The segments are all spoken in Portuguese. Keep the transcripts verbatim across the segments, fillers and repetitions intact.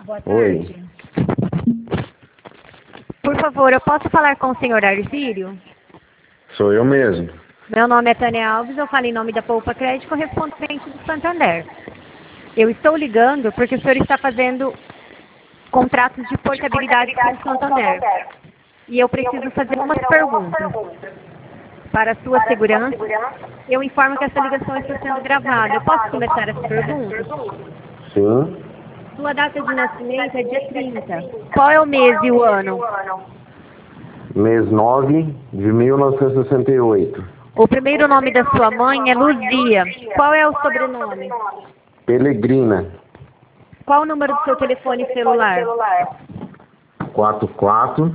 Boa Oi. tarde. Por favor, eu posso falar com o senhor Arcílio? Sou eu mesmo. Meu nome é Tânia Alves, eu falo em nome da Poupa Crédito, correspondente do Santander. Eu estou ligando porque o senhor está fazendo contratos de portabilidade com o Santander. E eu preciso fazer umas perguntas. Para a sua segurança, eu informo que essa ligação está sendo gravada. Eu posso começar as perguntas? Sim. Sua data de nascimento é dia trinta. Qual é o mês e o ano? Mês nove de mil novecentos e sessenta e oito. O primeiro nome da sua mãe é Luzia. Qual é o sobrenome? Pelegrina. Qual o número do seu telefone celular? quatro quatro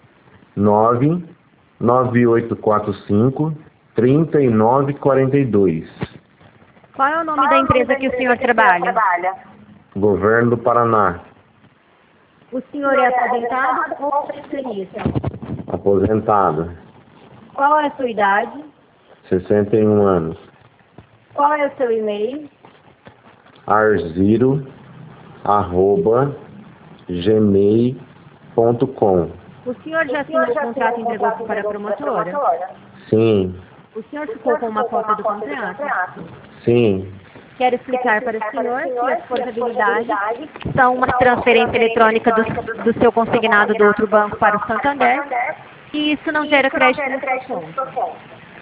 nove nove oito quatro cinco três nove quatro dois. Qual é o nome da empresa que o senhor trabalha? Governo do Paraná. O senhor é aposentado ou pensionista? Aposentado. Qual é a sua idade? sessenta e um anos. Qual é o seu e-mail? arziro arroba gmail ponto com. O senhor já assinou o contrato e entregou para a promotora? Sim. O senhor ficou com uma cópia do contrato? Sim. Quero explicar para o senhor que as portabilidades são uma transferência eletrônica do, do seu consignado do outro banco para o Santander e isso não gera crédito na sua conta.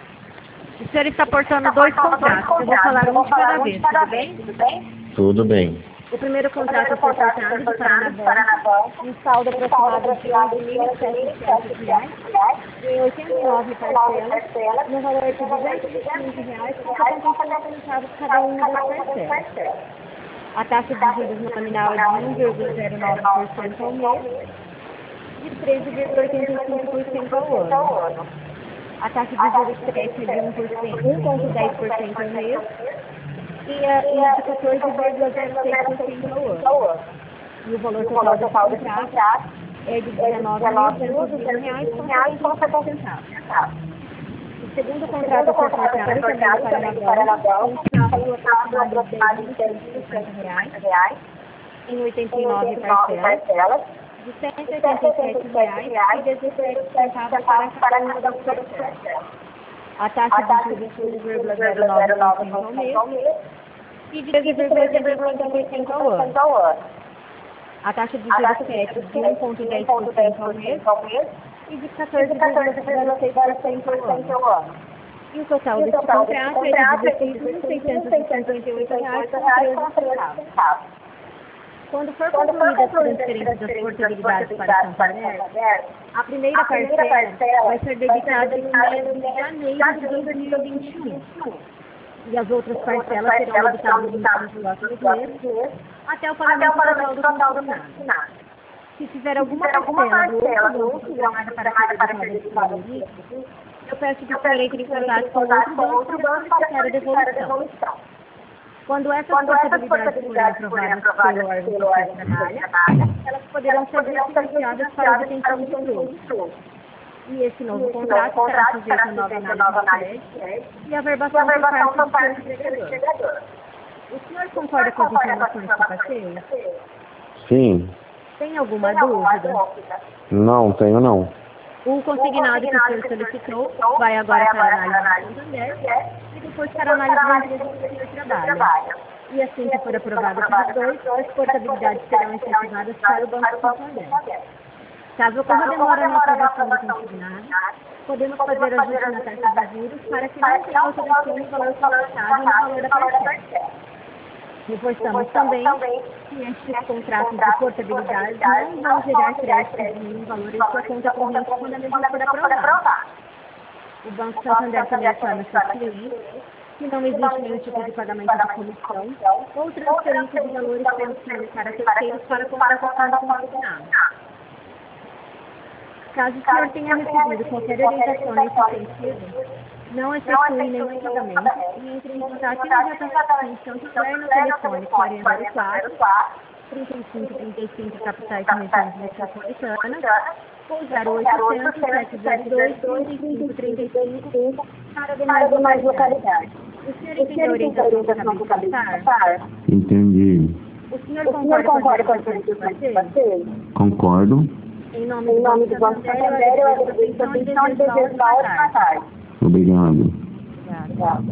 O senhor está portando dois contratos. Eu vou falar um de cada vez, tudo bem? Tudo bem. O primeiro contrato foi portado do Paranabanco, um saldo aproximado de onze mil e setecentos reais, em oitenta e nove parcelas, no valor de duzentos e quinze reais, com setenta e cinco centavos cada uma das parcelas. A taxa de juros nominal é de um vírgula zero nove por cento ao mês e treze vírgula oitenta e cinco por cento ao ano. A taxa de juros cresce de um vírgula dez por cento ao mês e a de quatorze vírgula zero seis por cento ao ano. E o valor total do contrato é de dezenove mil duzentos e vinte reais com setenta centavos. O segundo contrato foi portado também do Paranabanco, um saldo aproximado de dez mil cento e cinquenta reais, em oitenta e nove parcelas, de cento e oitenta e sete reais e dezessete centavos para cada uma das parcelas. A taxa de juros é um vírgula zero nove por cento ao mês e de treze vírgula oitenta e cinco por cento ao ano. A taxa de juros cresce de um vírgula dez por cento ao mês e de quatorze vírgula seis por cento ao ano. E o total desse contrato é de dezesseis mil seiscentos e cinquenta e oito reais com treze centavos. Quando for concluída a transferência das portabilidades para Santander, a primeira parcela vai ser debitada no mês de janeiro de dois mil e vinte e um. E as outras parcelas serão debitadas nos próximos meses, até o pagamento total do consignado. Se tiver alguma parcela do outro banco para ser debitada desse valor, eu peço que o senhor entre em contato com o outro banco para solicitar a devolução. Quando essas portabilidades forem aprovadas pelo órgão que trabalha, elas poderão ser beneficiadas para a obtenção de lucro. E esse novo contrato será sujeito a nova análise de crédito e a verbação por parte do seu empregador. O senhor concorda com as informações que passei? Sim. Tem alguma dúvida? Não, tenho não. O consignado que o senhor solicitou vai agora para a análise do Santander e depois para a análise da empresa que o senhor trabalha. E assim que for aprovado pelos dois, as portabilidades serão efetivadas para o Banco Santander. Caso ocorra demora na aprovação do consignado, podemos fazer ajuste na taxa de juros para que não tenha alteração no valor solicitado e no valor da parcela. Reforçamos também que estes contratos de portabilidade não vão gerar crédito de nenhum valor em sua conta corrente quando a mesma for aprovada. O Banco Santander também informa seus clientes que não existe nenhum tipo de pagamento de comissão ou transferência de valores contínuos para terceiros para a contratação do consignado. Caso o senhor tenha recebido qualquer orientação nesse sentido, não efetue nenhum pagamento e entre em contato imediatamente tanto quer no telefone quarenta e quatro, trinta e cinco, trinta e cinco capitais e regiões metropolitanas ou zero oitocentos, sete zero dois, trinta e cinco, trinta e cinco para demais localidades. O senhor entendeu a orientação que acabei de passar? Entendi. O O senhor concorda com a apresentação do passeio? Concordo. Em nome do Banco Santander, eu agradeço a atenção e desejo uma ótima tarde. Obrigado. Obrigada.